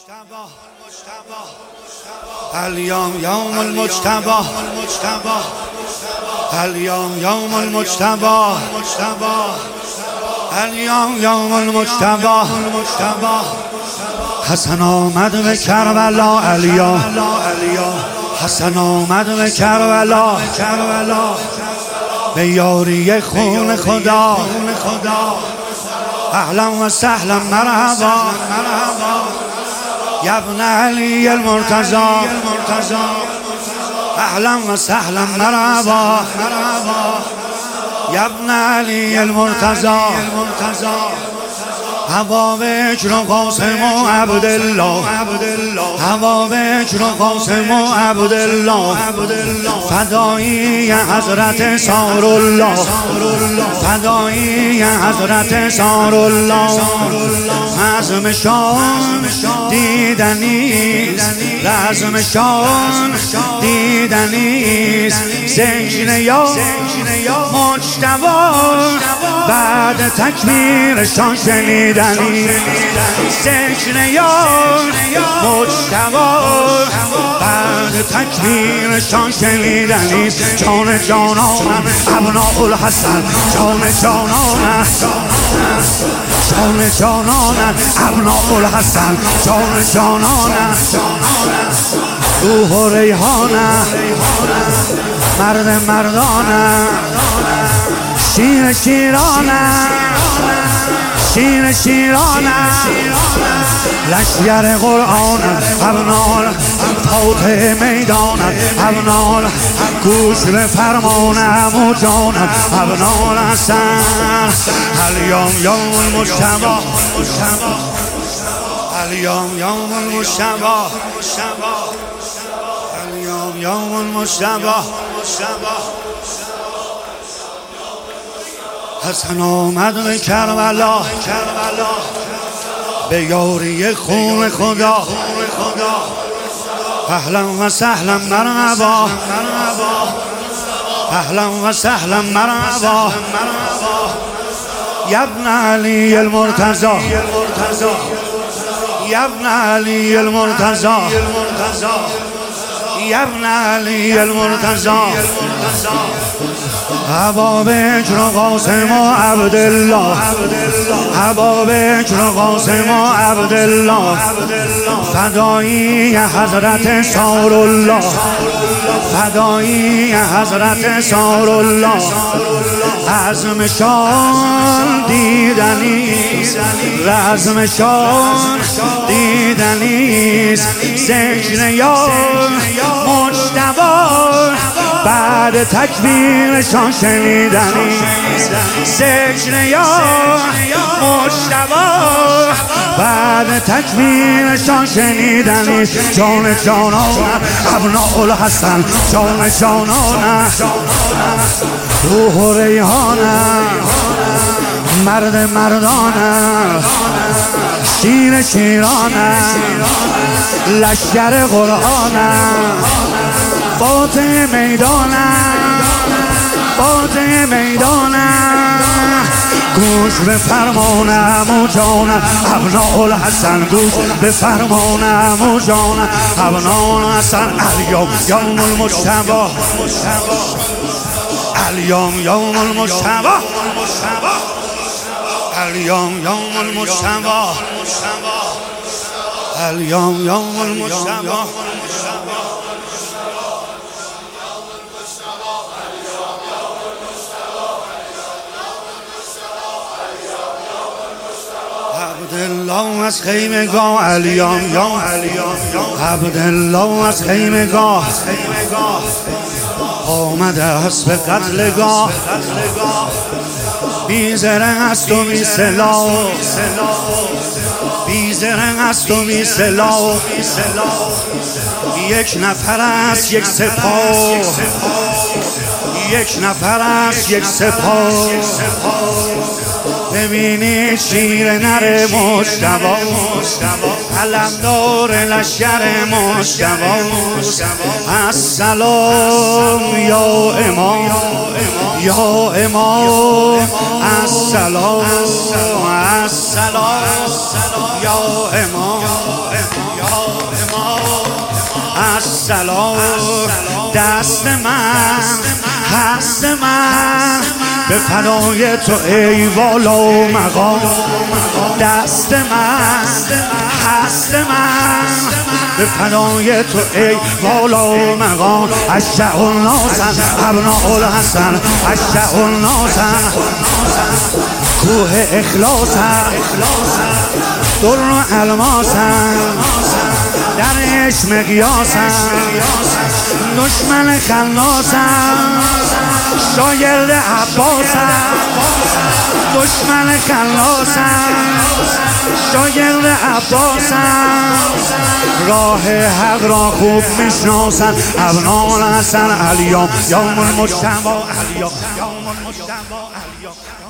اليوم يوم المجتبى اليوم يوم المجتبى اليوم يوم المجتبى حسن آمد به کربلا الیا حسن آمد به کربلا به یاری خون خدا اهلا و سهلا مرحبا یا ابن علی المرتضی اهلا و سهلا مرحبا یا ابن علی المرتضی هوا بکر و قاسم و عبدالله هوا بکر و قاسم و عبدالله فدایی حضرت سارالله فدایی حضرت سارالله رزم شان دیدنیست رزم شان دیدنیست ذکر یا مجتبی بعد تکبیرشان شنیدنی ذکر یا مجتبی بعد تکبیرشان شنیدنی جان جانانم ابناء الحسن جان جانانم جان جانانم ابناء الحسن جان جانانم روح و ریحانم مرد مردانم شیر شیرانم شیر شیرانم لشگر قرآنم ابنال فاتح میدانم ابنال گوش به فرمانم و جانم ابنال حسن اليوم یوم المجتبی اليوم یوم المجتبی اليوم یوم المجتبی حسن آمد به کربلا به یاری خون خدا اهلا و سهلا مرحبا اهلا و سهلا مرحبا یا ابن علی المرتضی یا ابن علی المرتضی یا ابن علی المرتضی هوا بکر و قاسم و عبدالله هوا بکر و قاسم و عبدالله فدایی حضرت سارالله فدایی حضرت سارالله رزم شان دیدنیست رزم شان دیدنیست ذکر یا مجتبی بعد تکبیرشان شنیدنی ذکر یا مجتبی بعد تکبیرشان شنیدنی جان جانانم ابناء الحسن جان جانانم روح و ریحانم مرد مردانم شیر شیرانم لشگر قرآنم فاتح میدانم فاتح میدانم گوش به فرمانم و جانم ابناء الحسن گوش به فرمانم و جانم ابناء الحسن اليوم یوم المجتبی اليوم یوم المجتبی اليوم یوم المجتبی اليوم یوم المجتبی عبدالله از خیمگاه اليوم یوم عبدالله از خیمگاه آمده است به قتلگاه بی زرنگ است و بی سلاح بی زرنگ است و بی سلاح یک نفر است یک سپاه یک نفر است یک سپاه ببینید شیر نر مجتبی علمدار لشگر مجتبی السلام یا امام یا امام السلام السلام یا امام السلام دست من هست من به فدای تو ای والا و مقام دست من هست من به فدای تو ای والا و مقام اشع الناسن ابناء الحسن اشع الناسن کوه اخلاصن در و الماسن درش مقیاسن دشمن خلاصن شاگرد عباسن دشمن خلاصن شاگرد عباسن راه حق را خوب میشناسن ابناء الحسن علیام یوم المجتبی علیام یوم المجتبی علیام